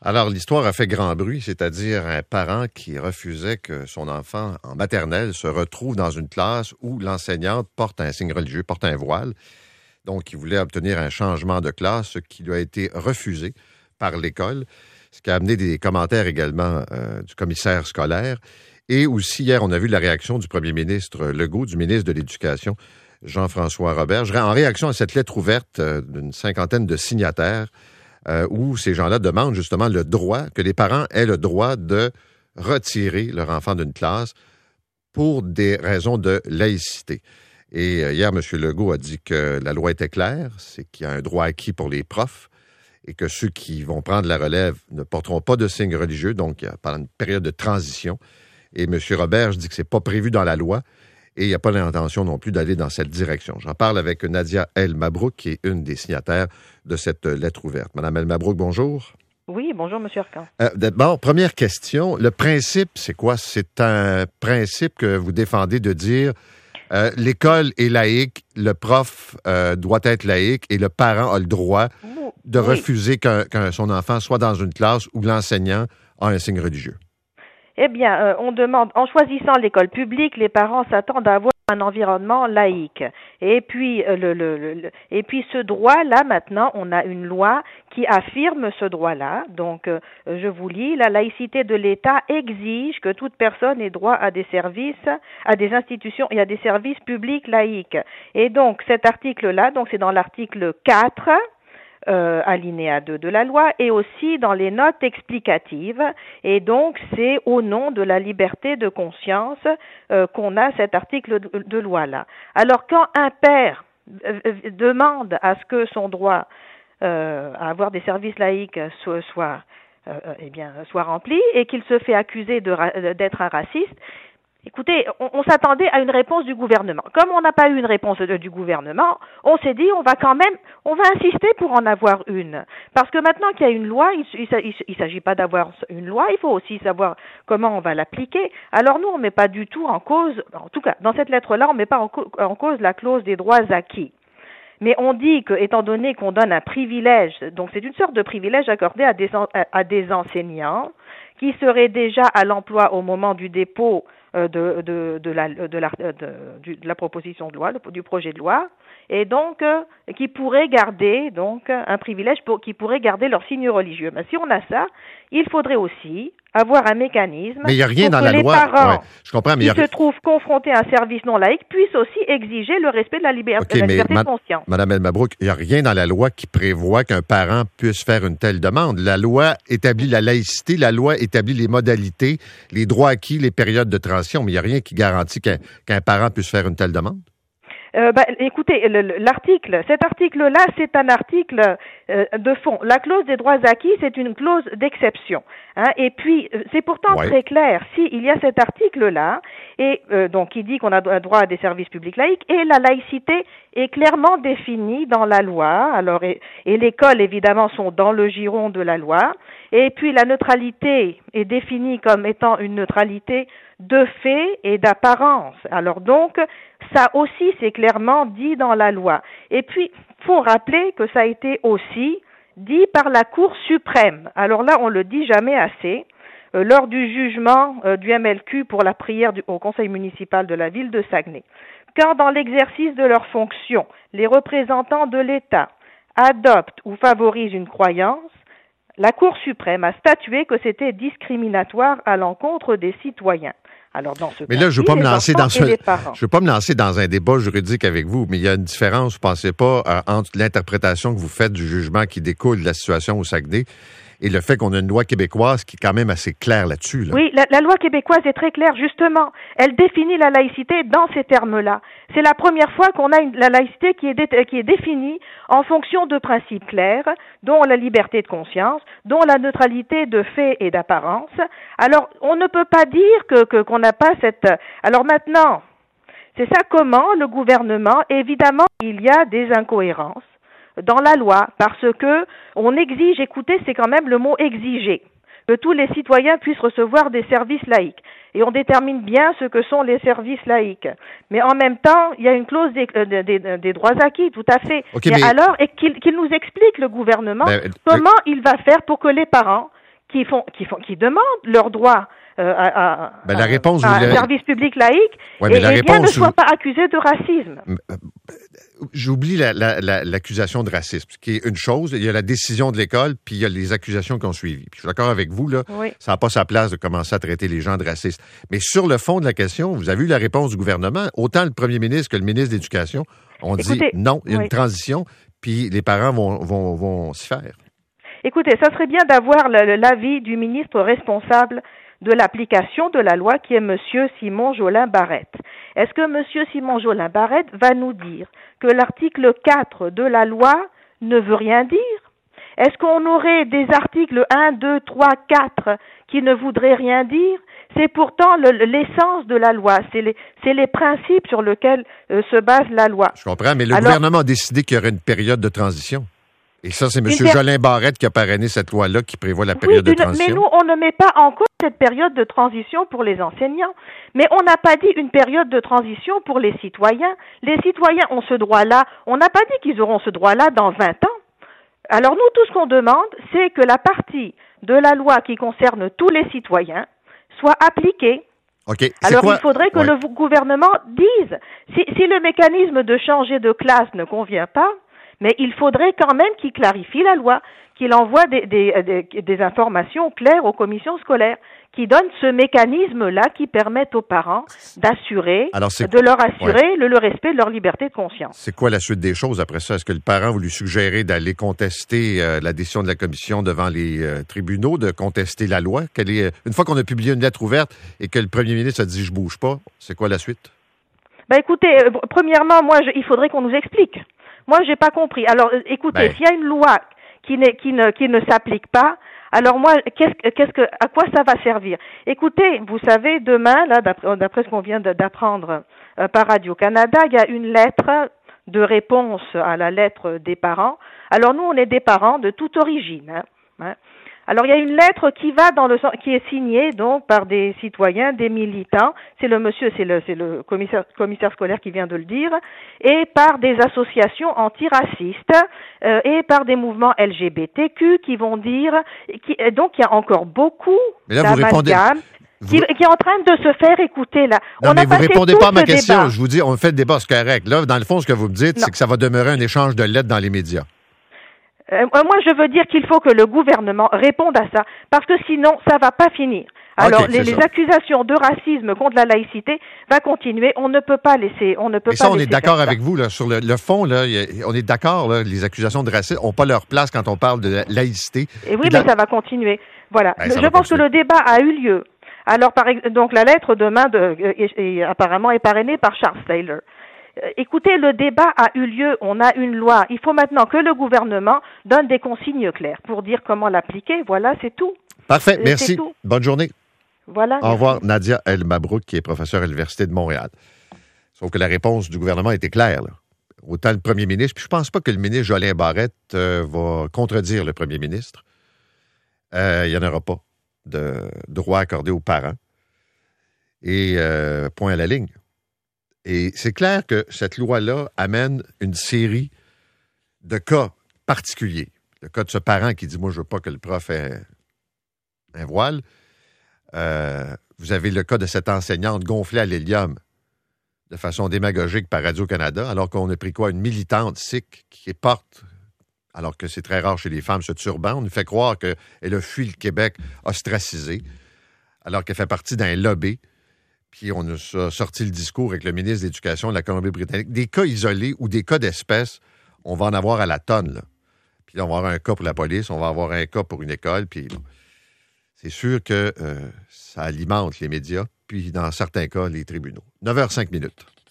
Alors, l'histoire a fait grand bruit, c'est-à-dire un parent qui refusait que son enfant en maternelle se retrouve dans une classe où l'enseignante porte un signe religieux, porte un voile. Donc, il voulait obtenir un changement de classe, ce qui lui a été refusé par l'école, ce qui a amené des commentaires également du commissaire scolaire. Et aussi, hier, on a vu la réaction du premier ministre Legault, du ministre de l'Éducation, Jean-François Roberge, en réaction à cette lettre ouverte d'une cinquantaine de signataires, où ces gens-là demandent justement le droit, que les parents aient le droit de retirer leur enfant d'une classe pour des raisons de laïcité. Et hier, M. Legault a dit que la loi était claire, c'est qu'il y a un droit acquis pour les profs et que ceux qui vont prendre la relève ne porteront pas de signes religieux, donc il y a pendant une période de transition. Et M. Roberge dit que c'est pas prévu dans la loi. Et il n'y a pas l'intention non plus d'aller dans cette direction. J'en parle avec Nadia El Mabrouk, qui est une des signataires de cette lettre ouverte. Madame El Mabrouk, bonjour. Oui, bonjour, M. Arcan. D'abord, première question. Le principe, c'est quoi? C'est un principe que vous défendez de dire l'école est laïque, le prof doit être laïque et le parent a le droit de refuser qu'un son enfant soit dans une classe où l'enseignant a un signe religieux. Eh bien, on demande, en choisissant l'école publique, les parents s'attendent à avoir un environnement laïque. Et puis, ce droit-là, maintenant, on a une loi qui affirme ce droit-là. Donc, je vous lis, la laïcité de l'État exige que toute personne ait droit à des services, à des institutions et à des services publics laïques. Et donc, cet article-là, donc c'est dans l'article 4, alinéa 2 de la loi, et aussi dans les notes explicatives. Et donc, c'est au nom de la liberté de conscience qu'on a cet article de loi-là. Alors, quand un père demande à ce que son droit à avoir des services laïques soit rempli et qu'il se fait accuser d'être un raciste, écoutez, on s'attendait à une réponse du gouvernement. Comme on n'a pas eu une réponse du gouvernement, on s'est dit on va insister pour en avoir une. Parce que maintenant qu'il y a une loi, il s'agit pas d'avoir une loi, il faut aussi savoir comment on va l'appliquer. Alors nous, on met pas du tout en cause, en tout cas, dans cette lettre-là, on met pas en cause la clause des droits acquis. Mais on dit que, étant donné qu'on donne un privilège, donc c'est une sorte de privilège accordé à des enseignants qui seraient déjà à l'emploi au moment du dépôt de la proposition de loi, du projet de loi, et donc qui pourraient garder donc un privilège qui pourraient garder leur signe religieux. Mais si on a ça, il faudrait aussi avoir un mécanisme mais il y a rien pour dans que la les loi. parents Je comprends, mais qui se trouvent confrontés à un service non laïque puissent aussi exiger le respect de la liberté de conscience. Madame El Mabrouk, il n'y a rien dans la loi qui prévoit qu'un parent puisse faire une telle demande. La loi établit la laïcité, la loi établit les modalités, les droits acquis, les périodes de transition, mais il n'y a rien qui garantit qu'un parent puisse faire une telle demande. Écoutez, cet article-là, c'est un article de fond. La clause des droits acquis, c'est une clause d'exception. Hein, et puis, c'est pourtant très clair. Si il y a cet article-là, et donc qui dit qu'on a droit à des services publics laïques, et la laïcité est clairement définie dans la loi. Alors, et l'école, évidemment, sont dans le giron de la loi. Et puis, la neutralité est définie comme étant une neutralité de fait et d'apparence. Alors donc, ça aussi, c'est clairement dit dans la loi. Et puis, faut rappeler que ça a été aussi dit par la Cour suprême. Alors là, on le dit jamais assez. Lors du jugement du MLQ pour la prière au conseil municipal de la ville de Saguenay. Quand dans l'exercice de leurs fonctions, les représentants de l'État adoptent ou favorisent une croyance, la Cour suprême a statué que c'était discriminatoire à l'encontre des citoyens. Alors, dans ce mais là, je ne veux pas me lancer dans un débat juridique avec vous, mais il y a une différence, vous ne pensez pas, entre l'interprétation que vous faites du jugement qui découle de la situation au Saguenay et le fait qu'on a une loi québécoise qui est quand même assez claire là-dessus. Là. Oui, la loi québécoise est très claire, justement. Elle définit la laïcité dans ces termes-là. C'est la première fois qu'on a la laïcité qui est définie en fonction de principes clairs, dont la liberté de conscience, dont la neutralité de fait et d'apparence. Alors, on ne peut pas dire qu'on n'a pas cette... Alors maintenant, c'est ça comment le gouvernement, évidemment, il y a des incohérences dans la loi, parce que on exige, écoutez, c'est quand même le mot exiger, que tous les citoyens puissent recevoir des services laïques. Et on détermine bien ce que sont les services laïques. Mais en même temps, il y a une clause des droits acquis, tout à fait. Okay, alors, qu'il nous explique, le gouvernement, comment il va faire pour que les parents qui demandent leurs droits à la réponse, un service public laïque, ouais, mais ne soient pas accusés de racisme. J'oublie l'accusation de racisme, qui est une chose. Il y a la décision de l'école, puis il y a les accusations qui ont suivi. Puis je suis d'accord avec vous, là, oui. Ça n'a pas sa place de commencer à traiter les gens de racistes. Mais sur le fond de la question, vous avez eu la réponse du gouvernement. Autant le premier ministre que le ministre de l'Éducation ont dit non, il y a une transition, puis les parents vont s'y faire. Écoutez, ça serait bien d'avoir l'avis du ministre responsable de l'application de la loi, qui est M. Simon Jolin Barrette. Est-ce que M. Simon Jolin Barrette va nous dire que l'article 4 de la loi ne veut rien dire? Est-ce qu'on aurait des articles 1, 2, 3, 4 qui ne voudraient rien dire? C'est pourtant l'essence de la loi, c'est les principes sur lesquels se base la loi. Je comprends, mais le gouvernement a décidé qu'il y aurait une période de transition. Et ça, c'est M. Jolin Barrette qui a parrainé cette loi-là qui prévoit la période de transition. Mais nous, on ne met pas en cause cette période de transition pour les enseignants. Mais on n'a pas dit une période de transition pour les citoyens. Les citoyens ont ce droit-là. On n'a pas dit qu'ils auront ce droit-là dans 20 ans. Alors nous, tout ce qu'on demande, c'est que la partie de la loi qui concerne tous les citoyens soit appliquée. Okay. Alors il faudrait que le gouvernement dise, si le mécanisme de changer de classe ne convient pas, mais il faudrait quand même qu'il clarifie la loi, qu'il envoie des informations claires aux commissions scolaires, qui donnent ce mécanisme-là qui permettent aux parents de leur assurer le respect de leur liberté de conscience. C'est quoi la suite des choses après ça? Est-ce que le parent vous lui suggérez d'aller contester la décision de la commission devant les tribunaux, de contester la loi? Une fois qu'on a publié une lettre ouverte et que le premier ministre a dit « je bouge pas », c'est quoi la suite? Ben écoutez, premièrement, il faudrait qu'on nous explique. Moi, j'ai pas compris. Alors, écoutez, s'il y a une loi qui ne s'applique pas, alors moi, à quoi ça va servir? Écoutez, vous savez, demain, là, d'après ce qu'on vient d'apprendre par Radio-Canada, il y a une lettre de réponse à la lettre des parents. Alors nous, on est des parents de toute origine, hein. Alors il y a une lettre qui est signée donc par des citoyens, des militants, c'est le commissaire scolaire qui vient de le dire, et par des associations antiracistes et par des mouvements LGBTQ qui vont dire, donc il y a encore beaucoup d'amalgames qui est en train de se faire écouter là. Non, mais vous répondez pas à ma question. Débat. Je vous dis, on fait le débat, c'est correct. Là, dans le fond, ce que vous me dites, c'est que ça va demeurer un échange de lettres dans les médias. Moi, je veux dire qu'il faut que le gouvernement réponde à ça, parce que sinon, ça va pas finir. Alors, les accusations de racisme contre la laïcité va continuer. On ne peut pas laisser. On est d'accord avec vous là sur le fond là. On est d'accord là. Les accusations de racisme n'ont pas leur place quand on parle de laïcité. Et oui, mais ça va continuer. Voilà. Je pense que le débat a eu lieu. Alors, donc la lettre demain apparemment est parrainée par Charles Taylor. Écoutez, le débat a eu lieu, on a une loi. Il faut maintenant que le gouvernement donne des consignes claires pour dire comment l'appliquer. Voilà, c'est tout. Parfait, merci. Bonne journée. Voilà. Au revoir, Nadia El-Mabrouk, qui est professeure à l'Université de Montréal. Sauf que la réponse du gouvernement était claire, là. Autant le premier ministre, puis je pense pas que le ministre Jolin Barrette va contredire le premier ministre. Il n'y en aura pas de droit accordé aux parents. Et point à la ligne. Et c'est clair que cette loi-là amène une série de cas particuliers. Le cas de ce parent qui dit « Moi, je veux pas que le prof ait un voile ». Vous avez le cas de cette enseignante gonflée à l'hélium de façon démagogique par Radio-Canada, alors qu'on a pris quoi? Une militante sikh qui porte, alors que c'est très rare chez les femmes, ce turban. On nous fait croire qu'elle a fui le Québec ostracisé, alors qu'elle fait partie d'un lobby. Puis on a sorti le discours avec le ministre de l'Éducation de la Colombie-Britannique. Des cas isolés ou des cas d'espèces, on va en avoir à la tonne, là. Puis là, on va avoir un cas pour la police, on va avoir un cas pour une école, puis c'est sûr que ça alimente les médias, puis dans certains cas, les tribunaux. 9h05.